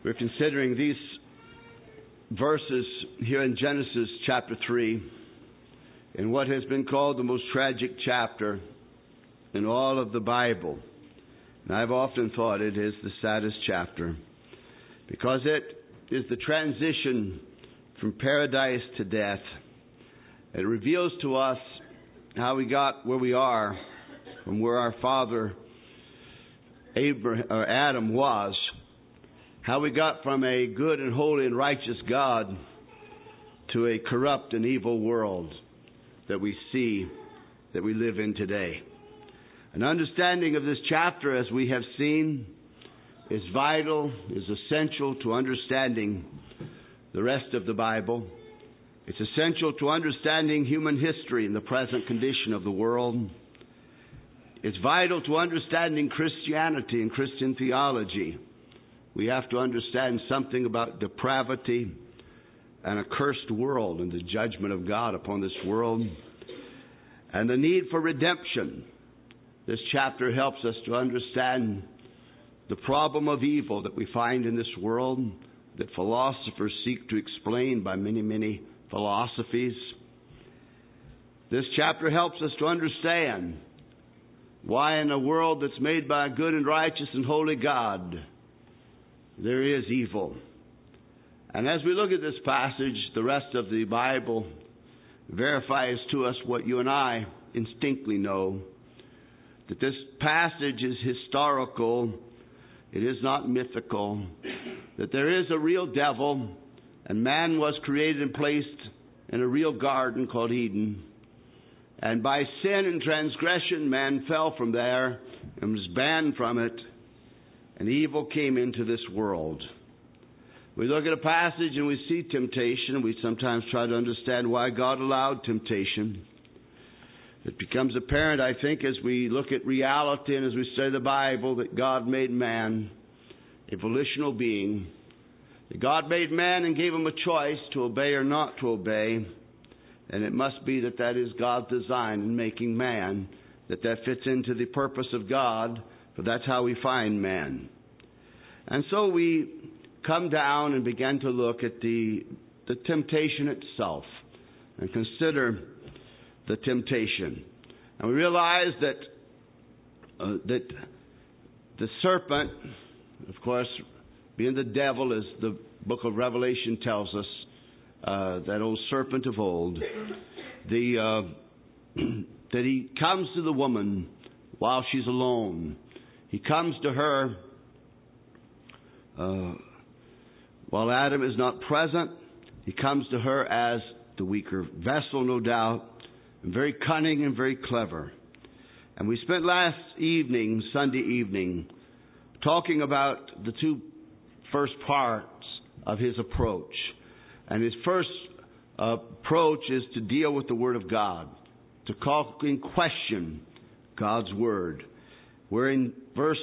We're considering these verses here in Genesis chapter 3 in what has been called the most tragic chapter in all of the Bible. And I've often thought it is the saddest chapter because it is the transition from paradise to death. It reveals to us how we got where we are from where our father Adam was, how we got from a good and holy and righteous God to a corrupt and evil world that we see, that we live in today. An understanding of this chapter, as we have seen, is vital, is essential to understanding the rest of the Bible. It's essential to understanding human history and the present condition of the world. It's vital to understanding Christianity and Christian theology. We have to understand something about depravity and a cursed world and the judgment of God upon this world and the need for redemption. This chapter helps us to understand the problem of evil that we find in this world, that philosophers seek to explain by many philosophies. This chapter helps us to understand why in a world that's made by a good and righteous and holy God, there is evil. And as we look at this passage, the rest of the Bible verifies to us what you and I instinctively know, that this passage is historical, it is not mythical, that there is a real devil, and man was created and placed in a real garden called Eden. And by sin and transgression, man fell from there and was banned from it, and evil came into this world. We look at a passage and we see temptation. We sometimes try to understand why God allowed temptation. It becomes apparent, I think, as we look at reality and as we study the Bible, that God made man a volitional being. That God made man and gave him a choice to obey or not to obey. And it must be that that is God's design in making man, that fits into the purpose of God, for that's how we find man. And so we come down and begin to look at the temptation itself and consider the temptation. And we realize that the serpent, of course, being the devil, as the book of Revelation tells us, that old serpent of old, that he comes to the woman while she's alone. He comes to her while Adam is not present. He comes to her as the weaker vessel, no doubt, and very cunning and very clever. And we spent last evening, Sunday evening, talking about the two first parts of his approach. And his first approach is to deal with the Word of God, to call in question God's Word. Where in verse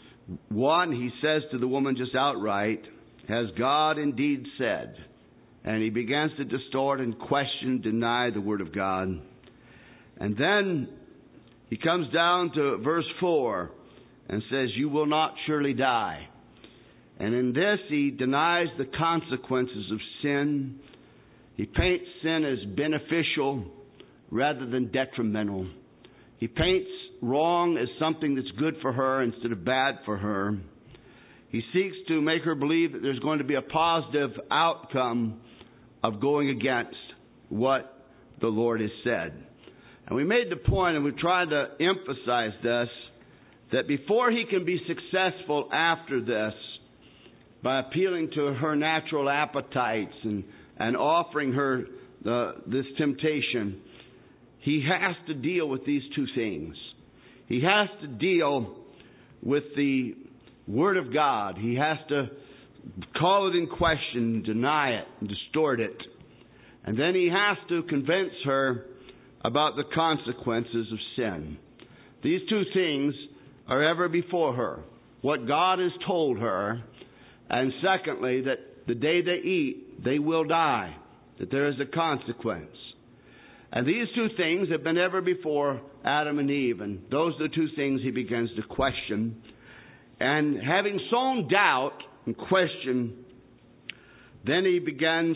1 he says to the woman just outright, "Has God indeed said?" And he begins to distort and question, deny the Word of God. And then he comes down to verse 4 and says, "You will not surely die." And in this, he denies the consequences of sin. He paints sin as beneficial rather than detrimental. He paints wrong as something that's good for her instead of bad for her. He seeks to make her believe that there's going to be a positive outcome of going against what the Lord has said. And we made the point, and we tried to emphasize this, that before he can be successful after this, by appealing to her natural appetites and offering her this temptation, he has to deal with these two things. He has to deal with the Word of God. He has to call it in question, deny it, and distort it. And then he has to convince her about the consequences of sin. These two things are ever before her. What God has told her, and secondly, that the day they eat, they will die, that there is a consequence. And these two things have been ever before Adam and Eve, and those are the two things he begins to question. And having sown doubt and question, then he begins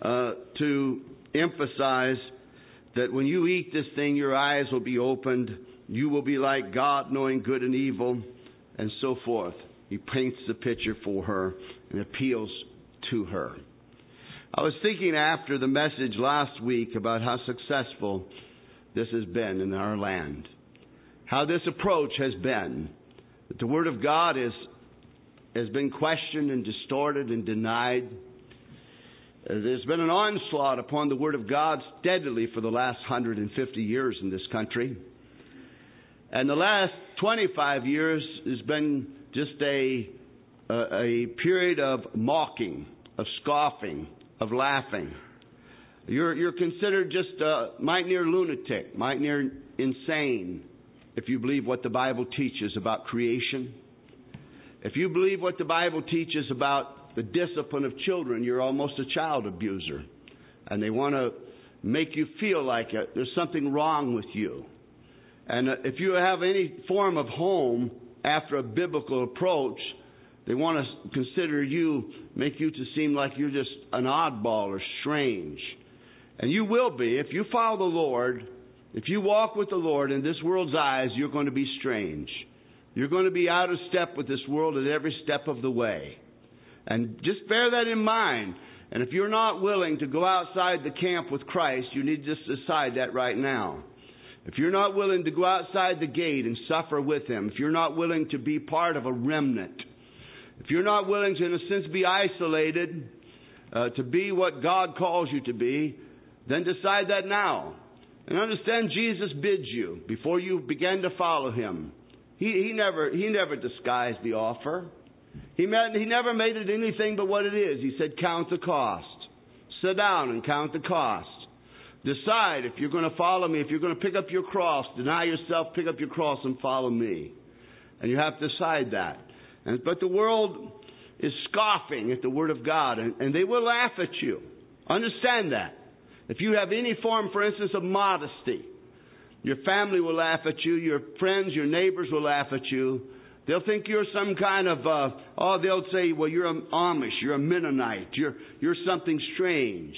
to emphasize that when you eat this thing, your eyes will be opened. You will be like God, knowing good and evil, and so forth. He paints the picture for her and appeals to her. I was thinking after the message last week about how successful this has been in our land. How this approach has been. That the Word of God has been questioned and distorted and denied. There's been an onslaught upon the Word of God steadily for the last 150 years in this country. And the last 25 years has been just a period of mocking, of scoffing, of laughing. You're considered just might near lunatic, might near insane, if you believe what the Bible teaches about creation. If you believe what the Bible teaches about the discipline of children, you're almost a child abuser. And they want to make you feel like there's something wrong with you. And if you have any form of home after a biblical approach, they want to consider you, make you to seem like you're just an oddball or strange. And you will be. If you follow the Lord, if you walk with the Lord in this world's eyes, you're going to be strange. You're going to be out of step with this world at every step of the way. And just bear that in mind. And if you're not willing to go outside the camp with Christ, you need to just decide that right now. If you're not willing to go outside the gate and suffer with Him, if you're not willing to be part of a remnant, if you're not willing to, in a sense, be isolated, to be what God calls you to be, then decide that now. And understand Jesus bids you before you begin to follow Him. He never disguised the offer. He never made it anything but what it is. He said, count the cost. Sit down and count the cost. Decide if you're going to follow me, if you're going to pick up your cross, deny yourself, pick up your cross and follow me. And you have to decide that. But the world is scoffing at the Word of God, and they will laugh at you. Understand that. If you have any form, for instance, of modesty, your family will laugh at you, your friends, your neighbors will laugh at you. They'll think you're some kind of, they'll say, well, you're an Amish, you're a Mennonite, you're something strange.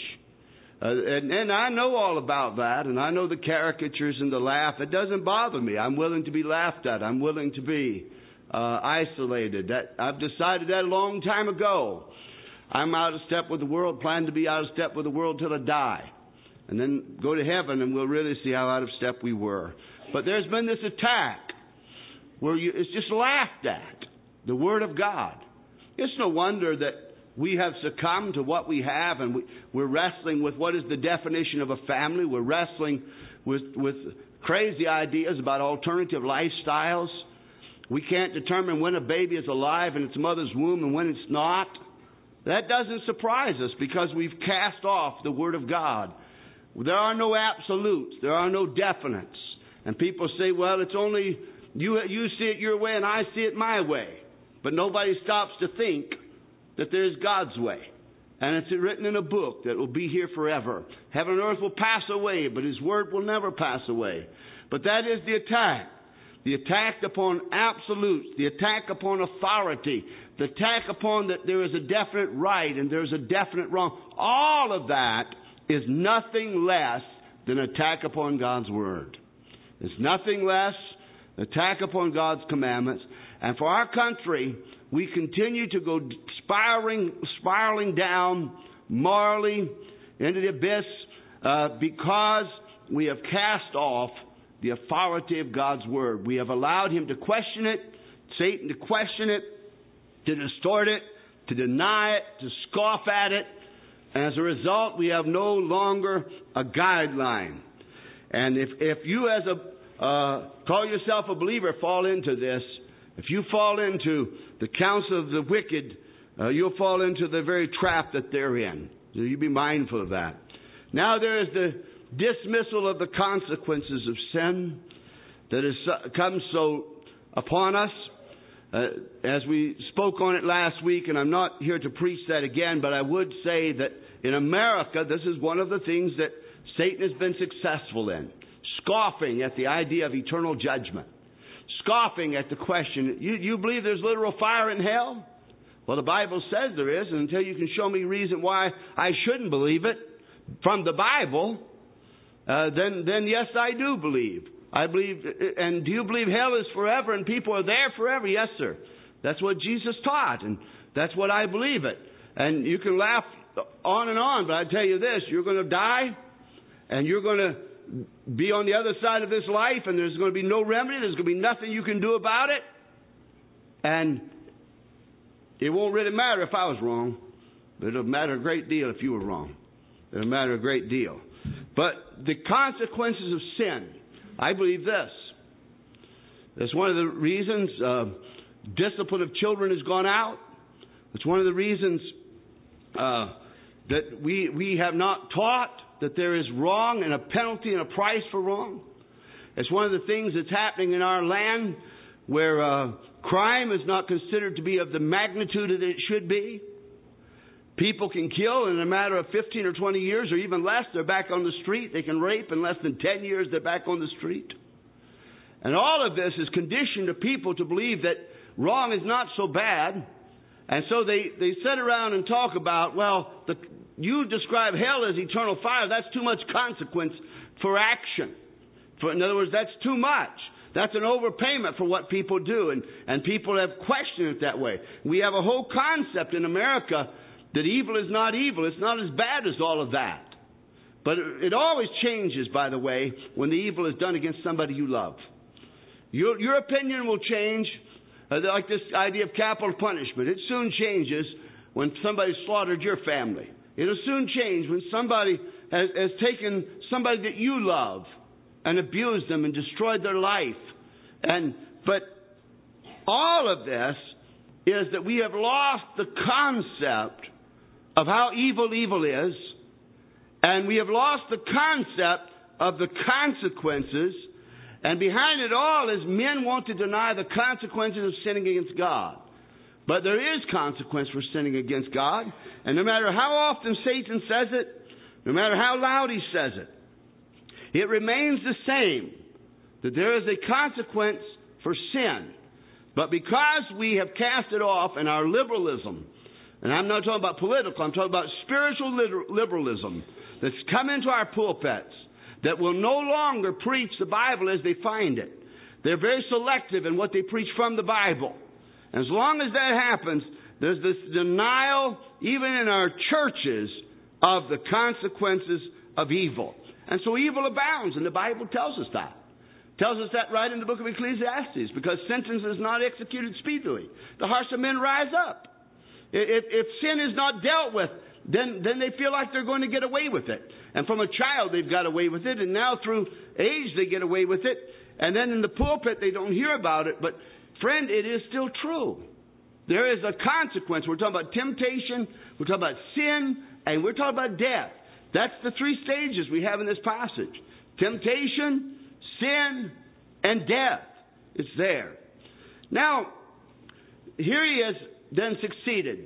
And I know all about that, and I know the caricatures and the laugh. It doesn't bother me. I'm willing to be laughed at. I'm willing to be isolated. I've decided that a long time ago. I'm out of step with the world, plan to be out of step with the world till I die. And then go to heaven and we'll really see how out of step we were. But there's been this attack where it's just laughed at, the Word of God. It's no wonder that we have succumbed to what we have, and we're wrestling with what is the definition of a family. We're wrestling with crazy ideas about alternative lifestyles. We can't determine when a baby is alive in its mother's womb and when it's not. That doesn't surprise us because we've cast off the Word of God. There are no absolutes. There are no definites. And people say, well, it's only you see it your way and I see it my way. But nobody stops to think that there's God's way. And it's written in a book that will be here forever. Heaven and earth will pass away, but His Word will never pass away. But that is the attack. The attack upon absolutes. The attack upon authority. The attack upon that there is a definite right and there's a definite wrong. All of that is nothing less than attack upon God's Word. It's nothing less than attack upon God's commandments. And for our country, we continue to go spiraling down morally into the abyss because we have cast off the authority of God's Word. We have allowed Him to question it, Satan to question it, to distort it, to deny it, to scoff at it. And as a result, we have no longer a guideline. And if you as call yourself a believer fall into this, if you fall into the counsel of the wicked, you'll fall into the very trap that they're in. So you be mindful of that. Now there is the dismissal of the consequences of sin that has come so upon us. As we spoke on it last week, and I'm not here to preach that again, but I would say that in America, this is one of the things that Satan has been successful in. Scoffing at the idea of eternal judgment. Scoffing at the question, you believe there's literal fire in hell? Well, the Bible says there is, and until you can show me reason why I shouldn't believe it from the Bible, then yes, I do believe. I believe, and do you believe hell is forever and people are there forever? Yes, sir. That's what Jesus taught, and that's what I believe it. And you can laugh on, but I tell you this, you're going to die, and you're going to be on the other side of this life, and there's going to be no remedy. There's going to be nothing you can do about it. And it won't really matter if I was wrong, but it'll matter a great deal if you were wrong. It'll matter a great deal. But the consequences of sin, I believe this. That's one of the reasons discipline of children has gone out. It's one of the reasons that we have not taught that there is wrong and a penalty and a price for wrong. It's one of the things that's happening in our land where crime is not considered to be of the magnitude that it should be. People can kill in a matter of 15 or 20 years or even less. They're back on the street. They can rape in less than 10 years. They're back on the street. And all of this is conditioned to people to believe that wrong is not so bad. And so they sit around and talk about, well, you describe hell as eternal fire. That's too much consequence for action. In other words, that's too much. That's an overpayment for what people do. And people have questioned it that way. We have a whole concept in America that evil is not evil. It's not as bad as all of that. But it always changes, by the way, when the evil is done against somebody you love. Your opinion will change, like this idea of capital punishment. It soon changes when somebody slaughtered your family. It'll soon change when somebody has taken somebody that you love and abused them and destroyed their life. But all of this is that we have lost the concept of how evil is, and we have lost the concept of the consequences, and behind it all is men want to deny the consequences of sinning against God. But there is consequence for sinning against God, and no matter how often Satan says it, no matter how loud he says it, it remains the same, that there is a consequence for sin. But because we have cast it off in our liberalism, and I'm not talking about political, I'm talking about spiritual liberalism that's come into our pulpits, that will no longer preach the Bible as they find it. They're very selective in what they preach from the Bible. And as long as that happens, there's this denial, even in our churches, of the consequences of evil. And so evil abounds, and the Bible tells us that. Tells us that right in the book of Ecclesiastes, because sentence is not executed speedily. The hearts of men rise up. If sin is not dealt with, then they feel like they're going to get away with it. And from a child, they've got away with it, and now through age, they get away with it. And then in the pulpit, they don't hear about it. But, friend, it is still true. There is a consequence. We're talking about temptation, we're talking about sin, and we're talking about death. That's the three stages we have in this passage. Temptation, sin, and death. It's there. Now, here he has then succeeded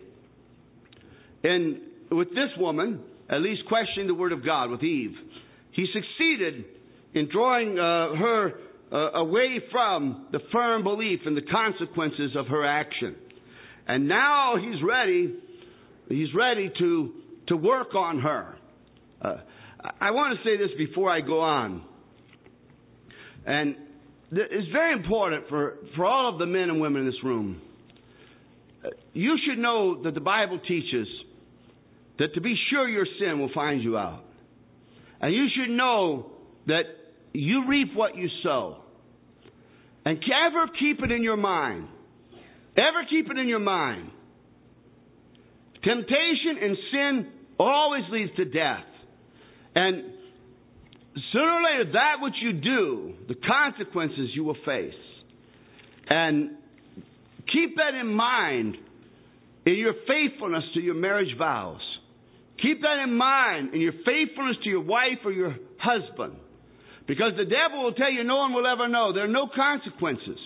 with this woman, at least questioning the Word of God with Eve. He succeeded in drawing her away from the firm belief in the consequences of her action. And now he's ready to work on her. I want to say this before I go on. And it's very important for all of the men and women in this room. You should know that the Bible teaches that to be sure your sin will find you out. And you should know that you reap what you sow. And ever keep it in your mind. Ever keep it in your mind. Temptation and sin always leads to death. And sooner or later, that which you do, the consequences you will face. And keep that in mind in your faithfulness to your marriage vows. Keep that in mind in your faithfulness to your wife or your husband. Because the devil will tell you no one will ever know. There are no consequences.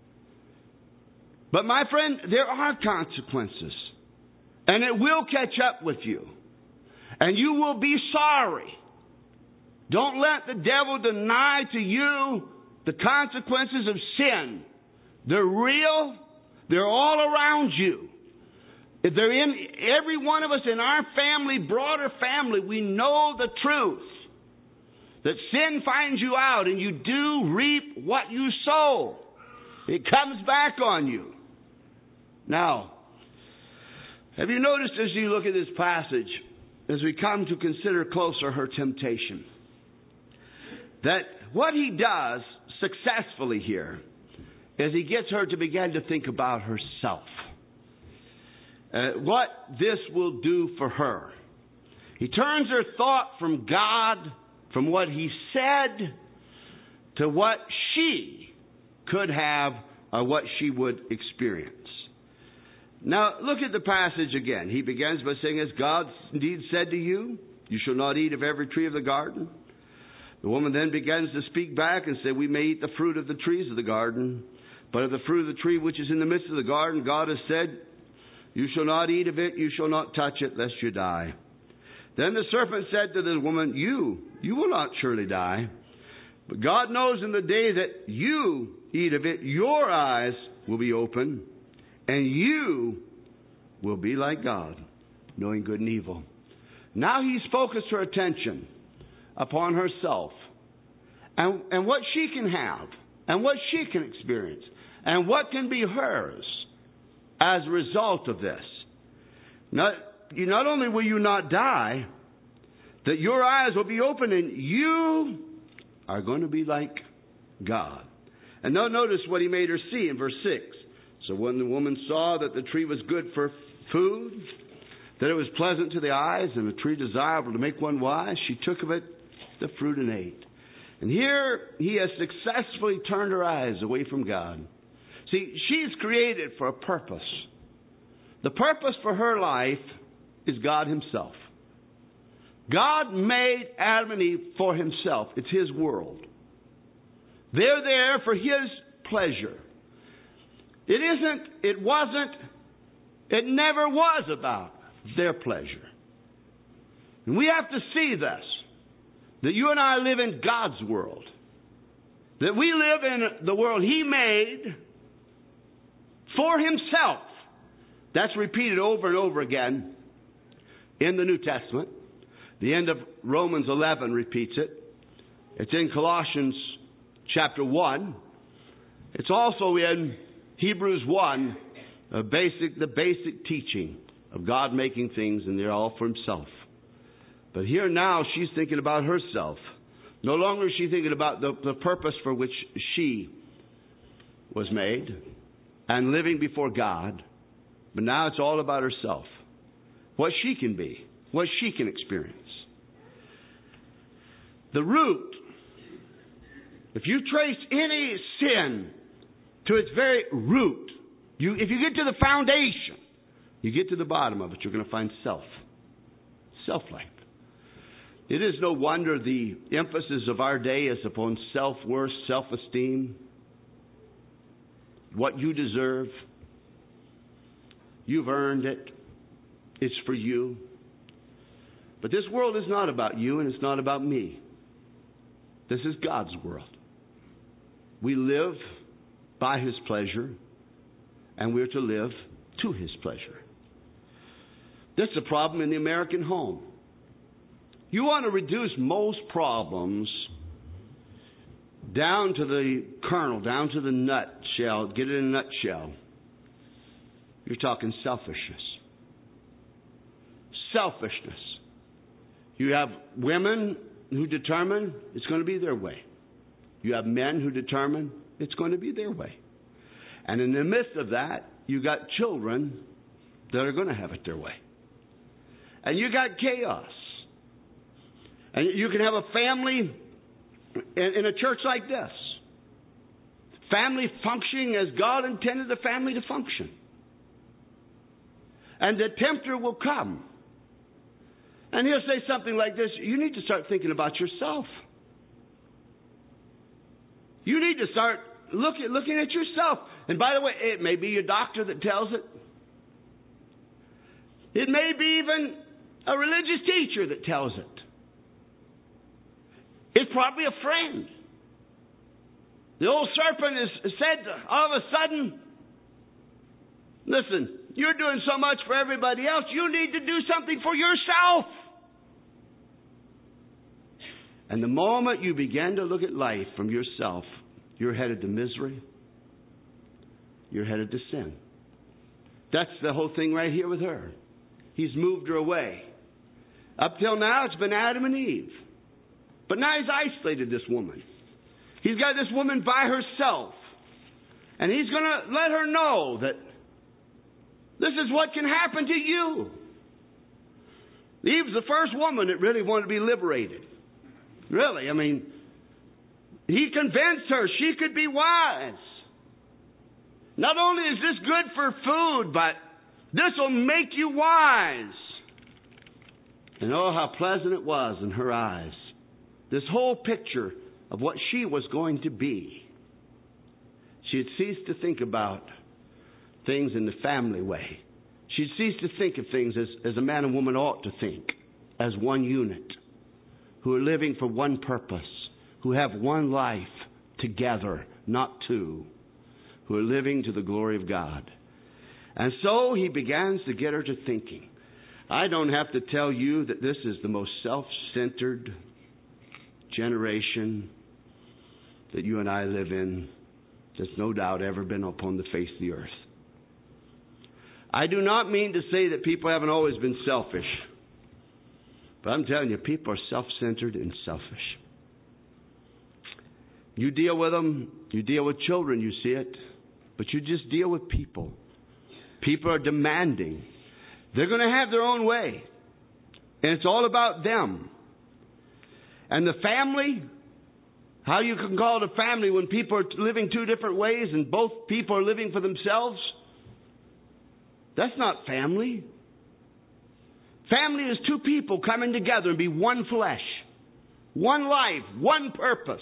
But my friend, there are consequences. And it will catch up with you. And you will be sorry. Don't let the devil deny to you the consequences of sin. They're real. They're all around you. If they're in every one of us in our family, broader family, we know the truth. That sin finds you out and you do reap what you sow. It comes back on you. Now, have you noticed as you look at this passage, as we come to consider closer her temptation, that what he does successfully here is he gets her to begin to think about herself. What this will do for her. He turns her thought from God, from what he said, to what she could have or what she would experience. Now, look at the passage again. He begins by saying, as God indeed said to you, you shall not eat of every tree of the garden. The woman then begins to speak back and say, we may eat the fruit of the trees of the garden, but of the fruit of the tree which is in the midst of the garden, God has said, you shall not eat of it, you shall not touch it, lest you die. Then the serpent said to the woman, you will not surely die. But God knows in the day that you eat of it, your eyes will be open, and you will be like God, knowing good and evil. Now he's focused her attention upon herself and what she can have and what she can experience and what can be hers as a result of this. Not only will you not die, that your eyes will be open and you are going to be like God. And now notice what he made her see in verse 6. So when the woman saw that the tree was good for food, that it was pleasant to the eyes, and a tree desirable to make one wise, she took of it the fruit and ate. And here he has successfully turned her eyes away from God. See, she's created for a purpose. The purpose for her life is God himself. God made Adam and Eve for himself. It's his world. They're there for his pleasure. It never was about their pleasure. And we have to see this, that you and I live in God's world. That we live in the world he made for himself. That's repeated over and over again in the New Testament. The end of Romans 11 repeats it. It's in Colossians chapter 1. It's also in Hebrews 1, the basic teaching of God making things, and they're all for himself. But here now she's thinking about herself. No longer is she thinking about the purpose for which she was made and living before God. But now it's all about herself. What she can be. What she can experience. The root. If you trace any sin to its very root, if you get to the foundation, you get to the bottom of it, you're going to find self. Self-life. It is no wonder the emphasis of our day is upon self-worth, self-esteem. What you deserve. You've earned it. It's for you. But this world is not about you and it's not about me. This is God's world. We live by his pleasure and we're to live to his pleasure. This is a problem in the American home. You want to reduce most problems down to the kernel, down to the nutshell, get it in a nutshell. You're talking selfishness. Selfishness. You have women who determine it's going to be their way. You have men who determine it's going to be their way. And in the midst of that, you got children that are going to have it their way. And you got chaos. And you can have a family in a church like this. Family functioning as God intended the family to function. And the tempter will come. And he'll say something like this: you need to start thinking about yourself. You need to start looking at yourself. And by the way, it may be your doctor that tells it. It may be even a religious teacher that tells it. It's probably a friend. The old serpent is said all of a sudden, listen, You're doing so much for everybody else. You need to do something for yourself. And the moment you begin to look at life from yourself, you're headed to misery. You're headed to sin. That's the whole thing right here with her. He's moved her away. Up till now, it's been Adam and Eve. But now he's isolated this woman. He's got this woman by herself. And he's going to let her know that this is what can happen to you. Eve's the first woman that really wanted to be liberated. Really, I mean, he convinced her she could be wise. Not only is this good for food, but this will make you wise. And oh, how pleasant it was in her eyes. This whole picture of what she was going to be. She had ceased to think about things in the family way. She'd ceased to think of things as a man and woman ought to think, as one unit, who are living for one purpose, who have one life together, not two, who are living to the glory of God. And so he begins to get her to thinking. I don't have to tell you that this is the most self-centered generation that you and I live in. There's no doubt ever been upon the face of the earth. I do not mean to say that people haven't always been selfish. But I'm telling you, people are self-centered and selfish. You deal with them, you deal with children, you see it. But you just deal with people. People are demanding. They're going to have their own way. And it's all about them. And the family, how you can call it a family when people are living two different ways and both people are living for themselves? That's not family. Family is two people coming together and be one flesh, one life, one purpose.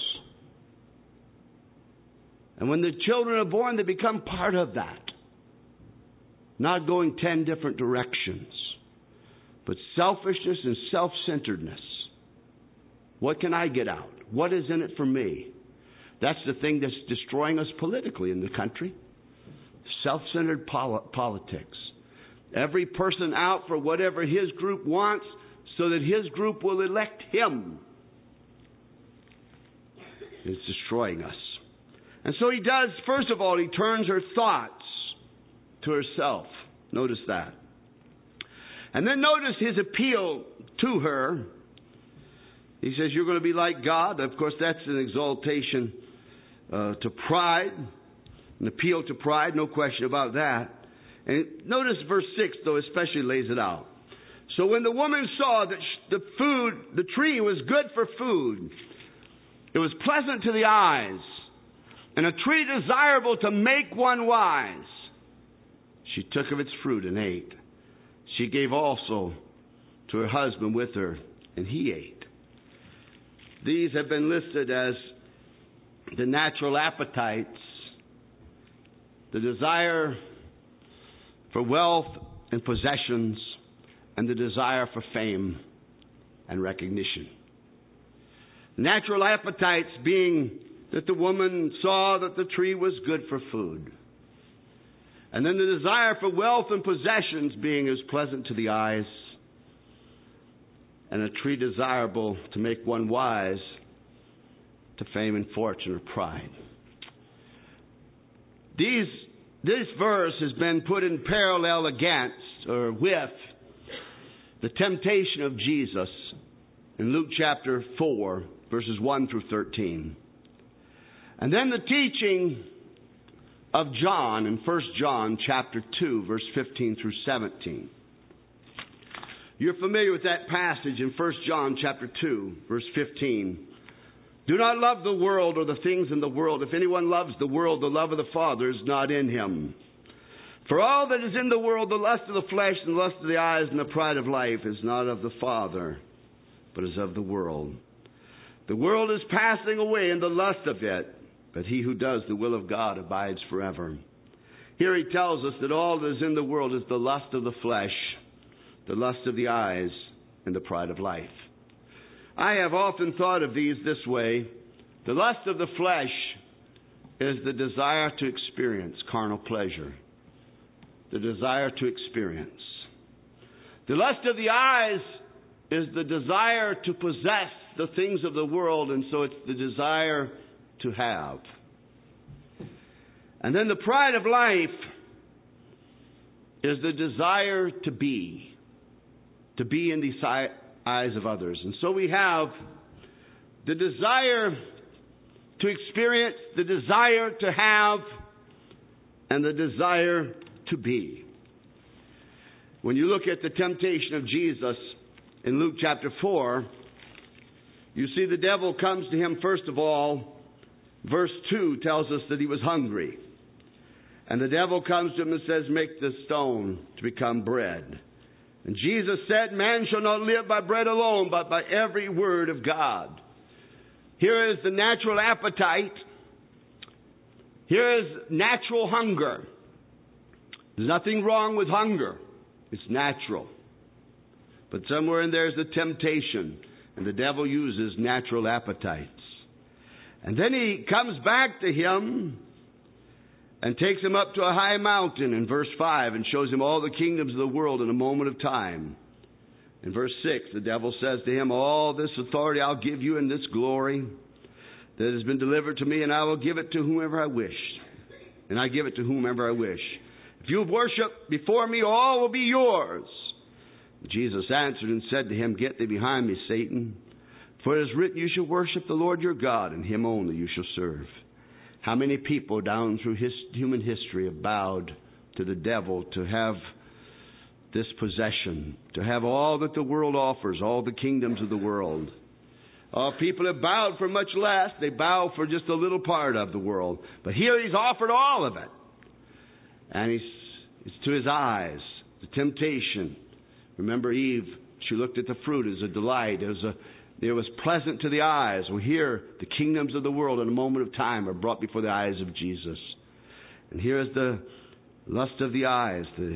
And when the children are born, they become part of that. Not going 10 different directions, but selfishness and self-centeredness. What can I get out? What is in it for me? That's the thing that's destroying us politically in the country. Self-centered politics. Every person out for whatever his group wants so that his group will elect him. It's destroying us. And so he does, first of all, he turns her thoughts to herself. Notice that. And then notice his appeal to her. He says, you're going to be like God. Of course, that's an exaltation to pride, an appeal to pride, no question about that. And notice verse 6, though, especially lays it out. So when the woman saw that the tree was good for food, it was pleasant to the eyes, and a tree desirable to make one wise, she took of its fruit and ate. She gave also to her husband with her, and he ate. These have been listed as the natural appetites, the desire for wealth and possessions, and the desire for fame and recognition. Natural appetites being that the woman saw that the tree was good for food. And then the desire for wealth and possessions being as pleasant to the eyes, and a tree desirable to make one wise to fame and fortune or pride. This verse has been put in parallel against or with the temptation of Jesus in Luke chapter 4, verses 1 through 13. And then the teaching of John in 1 John chapter 2, verse 15 through 17. You're familiar with that passage in 1 John chapter 2, verse 15. Do not love the world or the things in the world. If anyone loves the world, the love of the Father is not in him. For all that is in the world, the lust of the flesh and the lust of the eyes and the pride of life is not of the Father, but is of the world. The world is passing away and the lust of it, but he who does the will of God abides forever. Here he tells us that all that is in the world is the lust of the flesh, the lust of the eyes, and the pride of life. I have often thought of these this way. The lust of the flesh is the desire to experience carnal pleasure. the desire to experience. The lust of the eyes is the desire to possess the things of the world, and so it's the desire to have. And then the pride of life is the desire to be in the eyes of others. And so we have the desire to experience, the desire to have, and the desire to be. When you look at the temptation of Jesus in Luke chapter 4, you see the devil comes to him first of all. Verse 2 tells us that he was hungry. And the devil comes to him and says, make the stone to become bread. And Jesus said, man shall not live by bread alone, but by every word of God. Here is the natural appetite. Here is natural hunger. There's nothing wrong with hunger. It's natural. But somewhere in there is the temptation. And the devil uses natural appetites. And then he comes back to him and takes him up to a high mountain in verse 5 and shows him all the kingdoms of the world in a moment of time. In verse 6, the devil says to him, all this authority I'll give you and this glory that has been delivered to me, and I will give it to whomever I wish. And I give it to whomever I wish. If you worship before me, all will be yours. Jesus answered and said to him, get thee behind me, Satan. For it is written, you shall worship the Lord your God, and him only you shall serve. How many people down through human history have bowed to the devil to have this possession, to have all that the world offers, all the kingdoms of the world. People have bowed for much less. They bow for just a little part of the world. But here he's offered all of it. And it's to his eyes, the temptation. Remember Eve, she looked at the fruit as a delight. It was pleasant to the eyes. Well, here, the kingdoms of the world in a moment of time are brought before the eyes of Jesus. And here is the lust of the eyes, the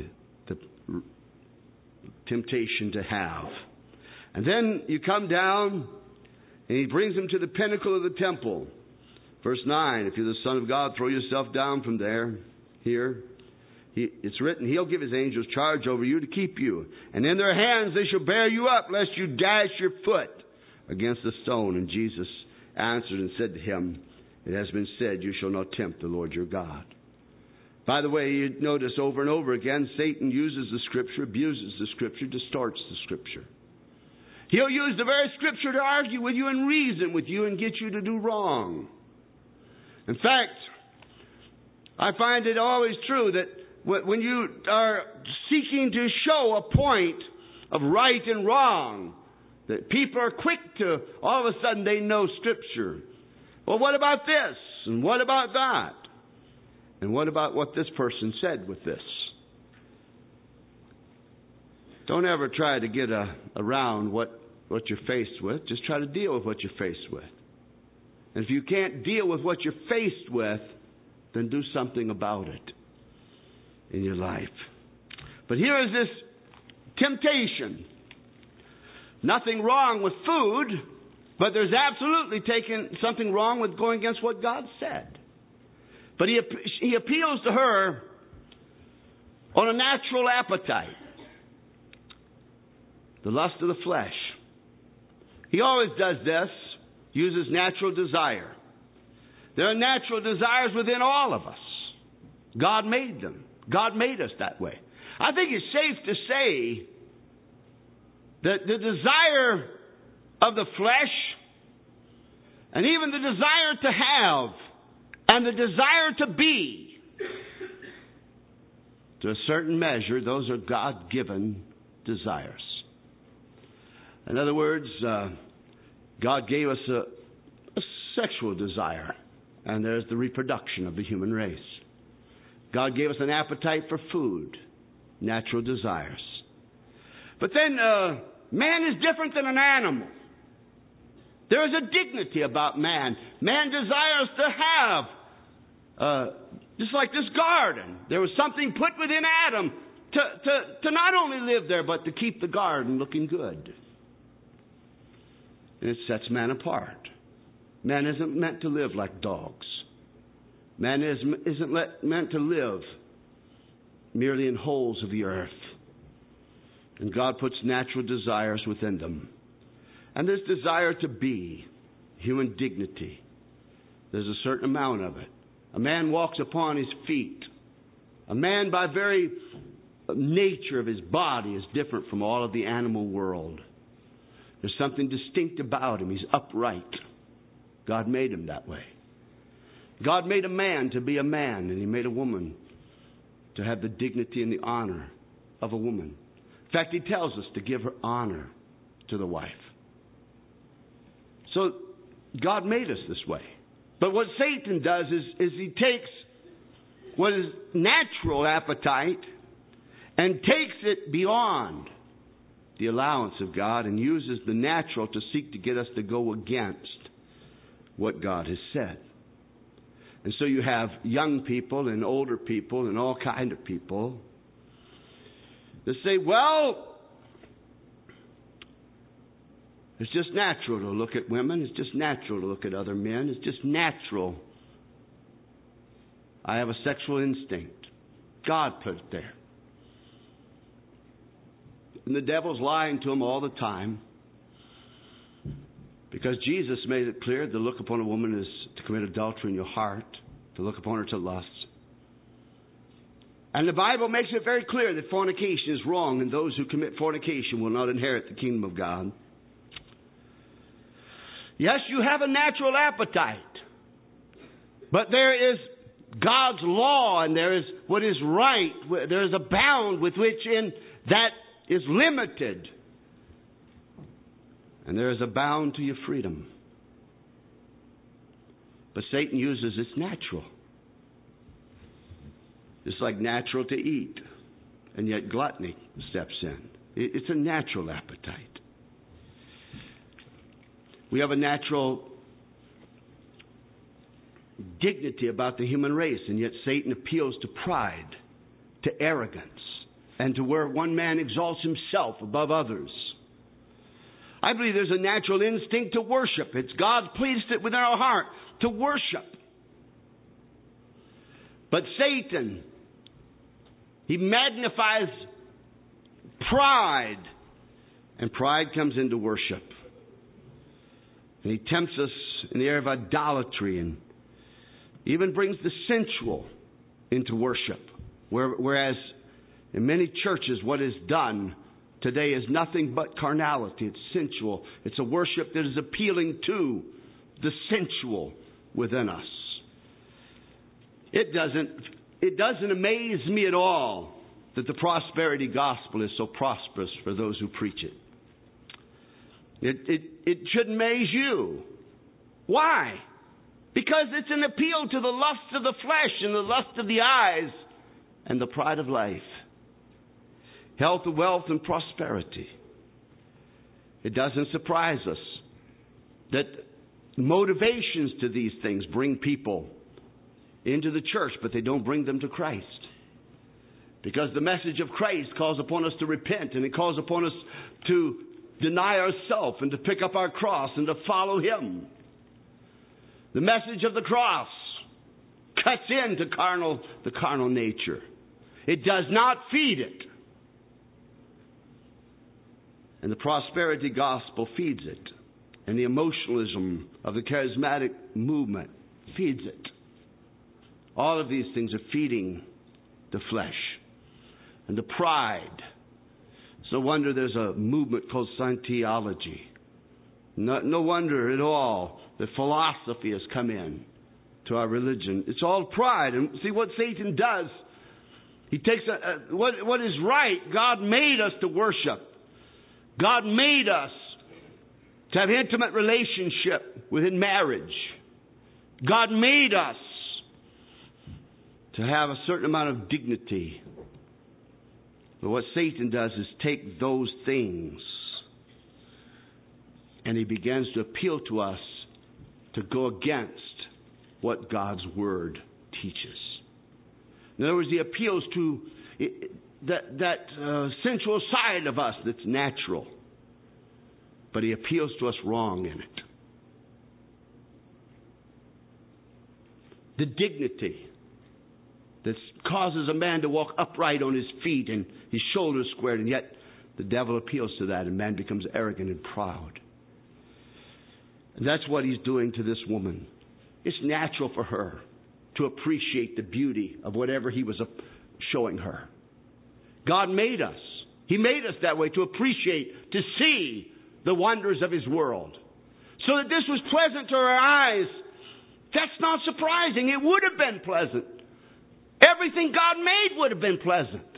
temptation to have. And then you come down, and he brings him to the pinnacle of the temple. Verse 9, if you're the Son of God, throw yourself down from there. Here, it's written, he'll give his angels charge over you to keep you. And in their hands they shall bear you up, lest you dash your foot against the stone. And Jesus answered and said to him, it has been said, you shall not tempt the Lord your God. By the way, you notice over and over again, Satan uses the Scripture, abuses the Scripture, distorts the Scripture. He'll use the very Scripture to argue with you and reason with you and get you to do wrong. In fact, I find it always true that when you are seeking to show a point of right and wrong, that people are quick to, all of a sudden they know Scripture. Well, what about this? And what about that? And what about what this person said with this? Don't ever try to get around what you're faced with. Just try to deal with what you're faced with. And if you can't deal with what you're faced with, then do something about it in your life. But here is this temptation. Nothing wrong with food, but there's absolutely something wrong with going against what God said. But he appeals to her on a natural appetite. The lust of the flesh. He always does this, uses natural desire. There are natural desires within all of us. God made them. God made us that way. I think it's safe to say that the desire of the flesh and even the desire to have and the desire to be, to a certain measure, those are God-given desires. In other words, God gave us a sexual desire, and there's the reproduction of the human race. God gave us an appetite for food, natural desires. But then man is different than an animal. There is a dignity about man. Man desires to have, just like this garden. There was something put within Adam to not only live there, but to keep the garden looking good. And it sets man apart. Man isn't meant to live like dogs. Man isn't meant to live merely in holes of the earth. And God puts natural desires within them. And this desire to be, human dignity, there's a certain amount of it. A man walks upon his feet. A man, by very nature of his body, is different from all of the animal world. There's something distinct about him. He's upright. God made him that way. God made a man to be a man, and He made a woman to have the dignity and the honor of a woman. In fact, He tells us to give her honor to the wife. So God made us this way. But what Satan does is he takes what is natural appetite and takes it beyond the allowance of God and uses the natural to seek to get us to go against what God has said. And so you have young people and older people and all kind of people that say, well, it's just natural to look at women. It's just natural to look at other men. It's just natural. I have a sexual instinct. God put it there. And the devil's lying to them all the time. Because Jesus made it clear to look upon a woman is to commit adultery in your heart, to look upon her to lust. And the Bible makes it very clear that fornication is wrong, and those who commit fornication will not inherit the kingdom of God. Yes, you have a natural appetite, but there is God's law, and there is what is right. There is a bound with which in that is limited. And there is a bound to your freedom. But Satan uses it's natural. It's like natural to eat. And yet gluttony steps in. It's a natural appetite. We have a natural dignity about the human race. And yet Satan appeals to pride, to arrogance, and to where one man exalts himself above others. I believe there's a natural instinct to worship. It's God pleased it within our heart to worship. But Satan, he magnifies pride. And pride comes into worship. And he tempts us in the area of idolatry and even brings the sensual into worship. Whereas in many churches what is done today is nothing but carnality. It's sensual. It's a worship that is appealing to the sensual within us. It doesn't amaze me at all that the prosperity gospel is so prosperous for those who preach it. It should amaze you. Why? Because it's an appeal to the lust of the flesh and the lust of the eyes and the pride of life. Health, wealth, and prosperity. It doesn't surprise us that motivations to these things bring people into the church, but they don't bring them to Christ. Because the message of Christ calls upon us to repent, and it calls upon us to deny ourselves and to pick up our cross and to follow Him. The message of the cross cuts into the carnal nature. It does not feed it. And the prosperity gospel feeds it. And the emotionalism of the charismatic movement feeds it. All of these things are feeding the flesh. And the pride. It's no wonder there's a movement called Scientology. No wonder at all that philosophy has come in to our religion. It's all pride. And see what Satan does. He takes what is right. God made us to worship. God made us to have intimate relationship within marriage. God made us to have a certain amount of dignity. But what Satan does is take those things and he begins to appeal to us to go against what God's Word teaches. In other words, he appeals to that sensual side of us that's natural. But he appeals to us wrong in it. The dignity that causes a man to walk upright on his feet and his shoulders squared, and yet the devil appeals to that and man becomes arrogant and proud. And that's what he's doing to this woman. It's natural for her to appreciate the beauty of whatever he was showing her. God made us. He made us that way, to appreciate, to see the wonders of His world. So that this was pleasant to her eyes, that's not surprising. It would have been pleasant. Everything God made would have been pleasant.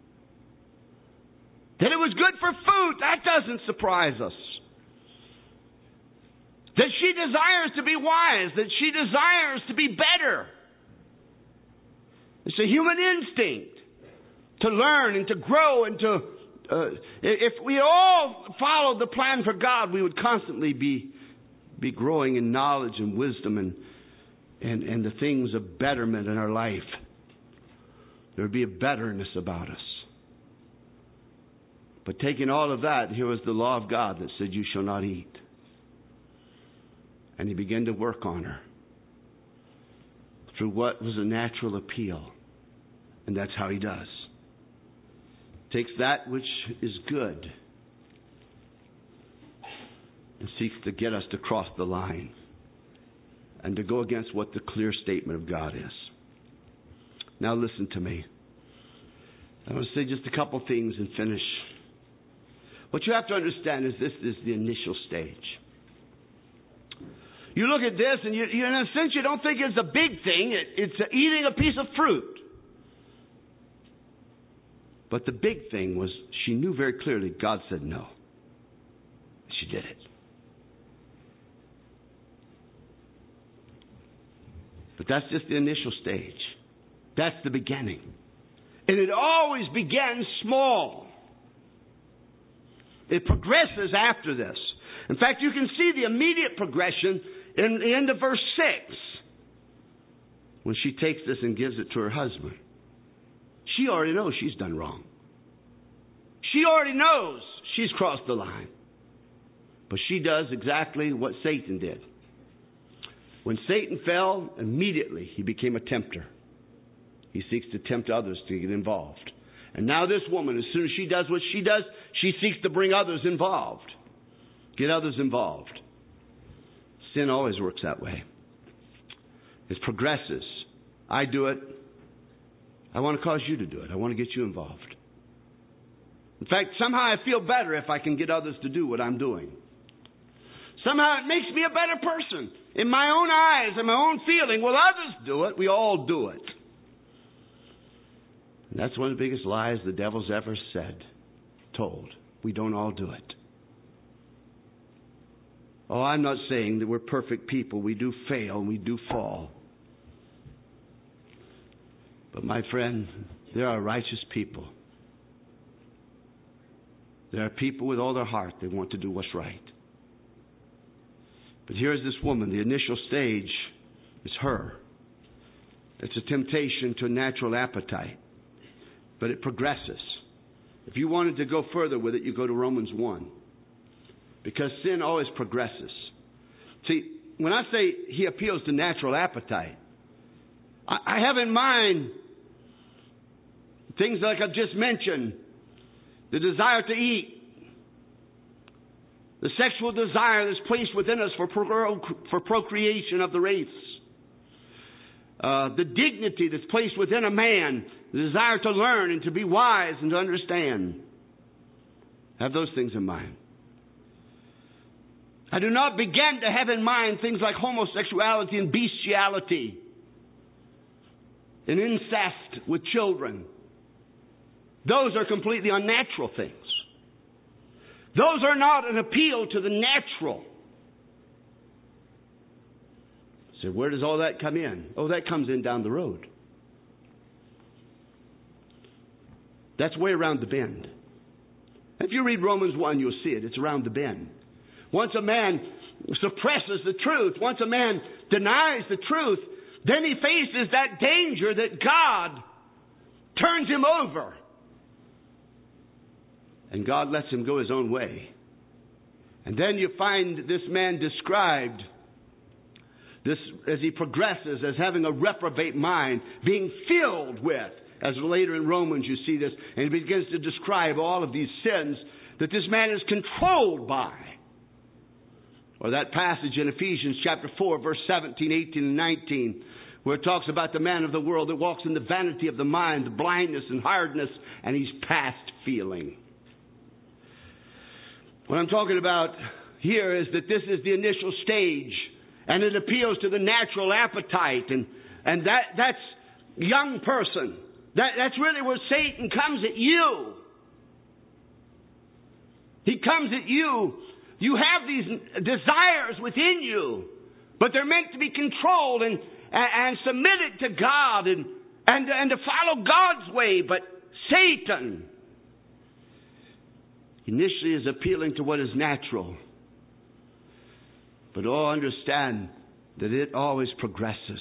That it was good for food, that doesn't surprise us. That she desires to be wise, that she desires to be better. It's a human instinct to learn and to grow and to... if we all followed the plan for God, we would constantly be growing in knowledge and wisdom and the things of betterment in our life. There would be a betterness about us. But taking all of that, here was the law of God that said, you shall not eat. And He began to work on her through what was a natural appeal. And that's how He does. Takes that which is good and seeks to get us to cross the line and to go against what the clear statement of God is. Now listen to me. I want to say just a couple things and finish. What you have to understand is this is the initial stage. You look at this and you in a sense you don't think it's a big thing. It's eating a piece of fruit. But the big thing was she knew very clearly God said no. She did it. But that's just the initial stage. That's the beginning. And it always begins small. It progresses after this. In fact, you can see the immediate progression in the end of verse 6. When she takes this and gives it to her husband. She already knows she's done wrong. She already knows she's crossed the line. But she does exactly what Satan did. When Satan fell, immediately he became a tempter. He seeks to tempt others to get involved. And now this woman, as soon as she does what she does, she seeks to bring others involved. Get others involved. Sin always works that way. It progresses. I do it. I want to cause you to do it. I want to get you involved. In fact, somehow I feel better if I can get others to do what I'm doing. Somehow it makes me a better person. In my own eyes, in my own feeling. Well, others do it. We all do it. And that's one of the biggest lies the devil's ever told. We don't all do it. Oh, I'm not saying that we're perfect people. We do fail and we do fall. But my friend, there are righteous people. There are people with all their heart, they want to do what's right. But here's this woman. The initial stage is her. It's a temptation to a natural appetite. But it progresses. If you wanted to go further with it, you go to Romans 1. Because sin always progresses. See, when I say he appeals to natural appetite, I have in mind things like I've just mentioned. The desire to eat. The sexual desire that's placed within us for procreation of the race. The dignity that's placed within a man. The desire to learn and to be wise and to understand. Have those things in mind. I do not begin to have in mind things like homosexuality and bestiality. And incest with children. Those are completely unnatural things. Those are not an appeal to the natural. So where does all that come in? Oh, that comes in down the road. That's way around the bend. If you read Romans 1, you'll see it. It's around the bend. Once a man suppresses the truth, once a man denies the truth, then he faces that danger that God turns him over. And God lets him go his own way. And then you find this man described This, as he progresses, as having a reprobate mind, being filled with, as later in Romans you see this, and he begins to describe all of these sins that this man is controlled by. Or that passage in Ephesians chapter 4, verse 17, 18, and 19, where it talks about the man of the world that walks in the vanity of the mind, the blindness and hardness, and he's past feeling. What I'm talking about here is that this is the initial stage, and it appeals to the natural appetite, and that's young person. That's really where Satan comes at you. He comes at you. You have these desires within you, but they're meant to be controlled and submitted to God and to follow God's way. But Satan initially is appealing to what is natural. But all understand that it always progresses.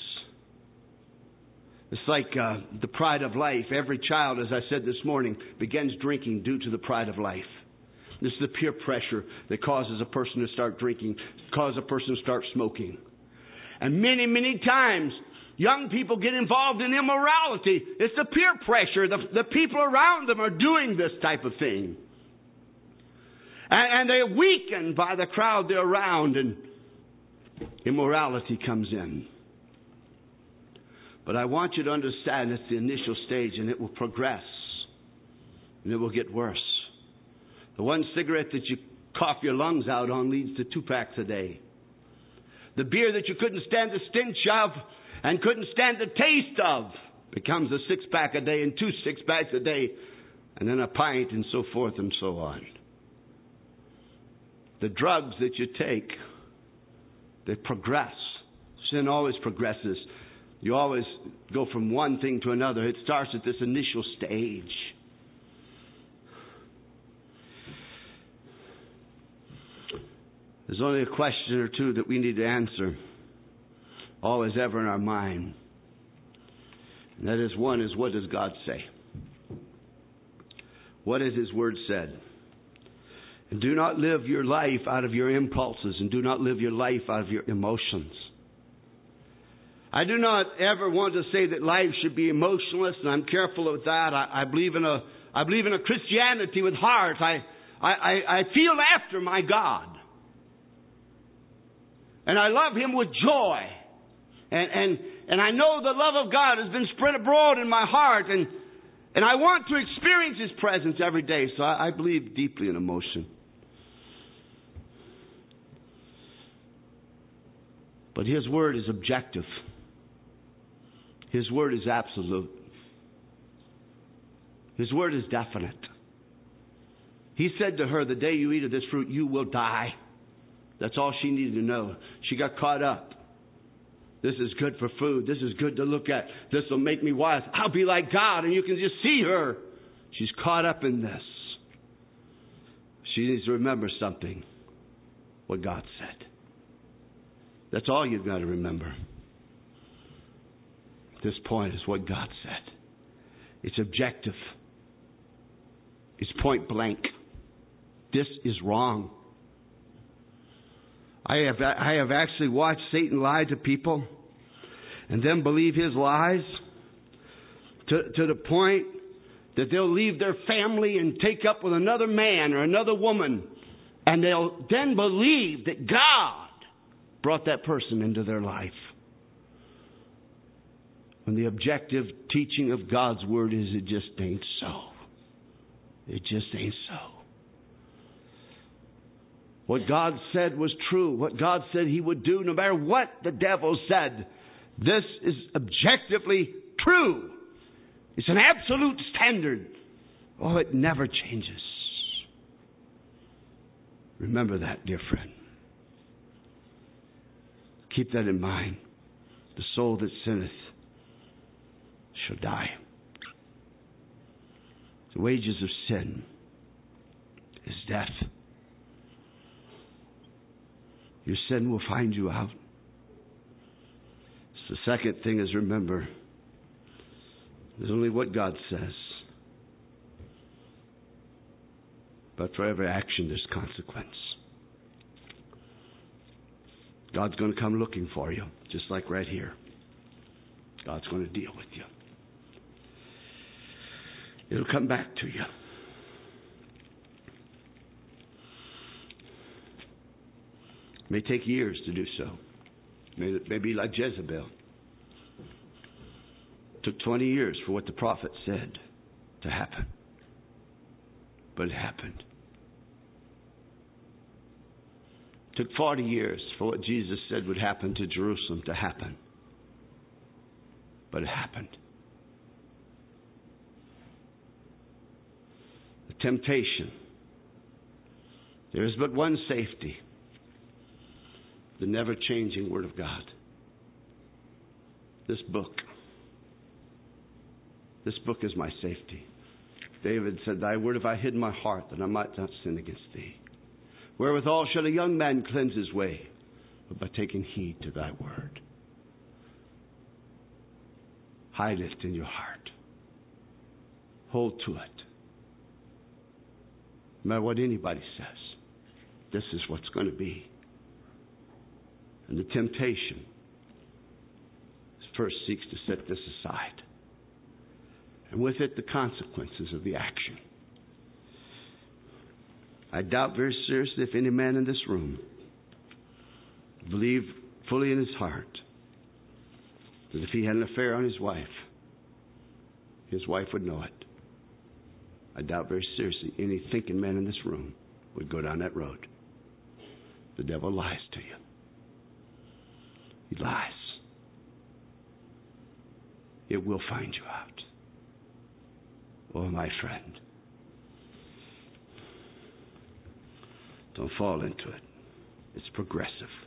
It's like the pride of life. Every child, as I said this morning, begins drinking due to the pride of life. This is the peer pressure that causes a person to start drinking, causes a person to start smoking. And many, many times, young people get involved in immorality. It's the peer pressure. The people around them are doing this type of thing. And they're weakened by the crowd they're around, and immorality comes in. But I want you to understand it's the initial stage, and it will progress. And it will get worse. The one cigarette that you cough your lungs out on leads to 2 packs a day. The beer that you couldn't stand the stench of and couldn't stand the taste of becomes a 6-pack a day and 2 6-packs a day, and then a pint, and so forth and so on. The drugs that you take, they progress. Sin always progresses. You always go from one thing to another. It starts at this initial stage. There's only a question or two that we need to answer, always ever in our mind. And that is, one is, what does God say? What has His Word said? And do not live your life out of your impulses, and do not live your life out of your emotions. I do not ever want to say that life should be emotionless, and I'm careful of that. I believe in a Christianity with heart. I feel after my God. And I love Him with joy. And I know the love of God has been spread abroad in my heart. And I want to experience His presence every day. So I believe deeply in emotion. But His Word is objective. His Word is absolute. His Word is definite. He said to her, the day you eat of this fruit, you will die. That's all she needed to know. She got caught up. This is good for food. This is good to look at. This will make me wise. I'll be like God. And you can just see her. She's caught up in this. She needs to remember something. What God said. That's all you've got to remember. At this point is what God said. It's objective. It's point blank. This is wrong. I have actually watched Satan lie to people and then believe his lies to the point that they'll leave their family and take up with another man or another woman, and they'll then believe that God brought that person into their life. When the objective teaching of God's Word is, it just ain't so. It just ain't so. What God said was true. What God said He would do, no matter what the devil said. This is objectively true. It's an absolute standard. Oh, it never changes. Remember that, dear friend. Keep that in mind. The soul that sinneth shall die. The wages of sin is death. Your sin will find you out. So the second thing is, remember, there's only what God says. But for every action, there's consequence. God's going to come looking for you. just like right here. God's going to deal with you. It'll come back to you. It may take years to do so. It may be like Jezebel. It took 20 years for what the prophet said to happen. But it happened. It took 40 years for what Jesus said would happen to Jerusalem to happen. But it happened. The temptation. There is but one safety. The never-changing Word of God. This book. This book is my safety. David said, Thy word have I hid in my heart, that I might not sin against thee. Wherewithal shall a young man cleanse his way? But by taking heed to thy word. Hide it in your heart. Hold to it. No matter what anybody says, this is what's going to be. And the temptation first seeks to set this aside. And with it, the consequences of the action. I doubt very seriously if any man in this room believed fully in his heart that if he had an affair on his wife would know it. I doubt very seriously any thinking man in this room would go down that road. The devil lies to you. He lies. It will find you out. Oh, my friend. Don't fall into it. It's progressive.